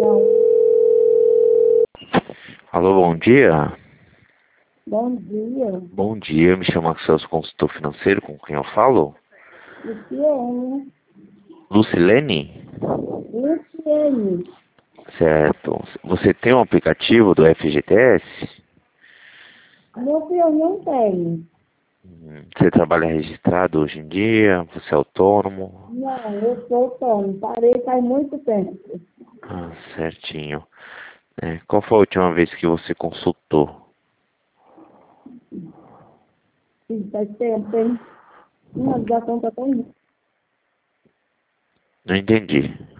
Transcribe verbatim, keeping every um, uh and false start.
Não. Alô, bom dia. Bom dia. Bom dia, me chamo Axel, sou consultor financeiro, com quem eu falo? Luciene. Lucilene? Luciene. Certo. Você tem um aplicativo do F G T S? Meu filho não tem. Hum, Você trabalha registrado hoje em dia? Você é autônomo? Não, eu sou autônomo. Parei faz muito tempo. Ah, certinho. É, qual foi a última vez que você consultou? Sim, faz tempo, hein? Uma ligação tá tão... Não entendi.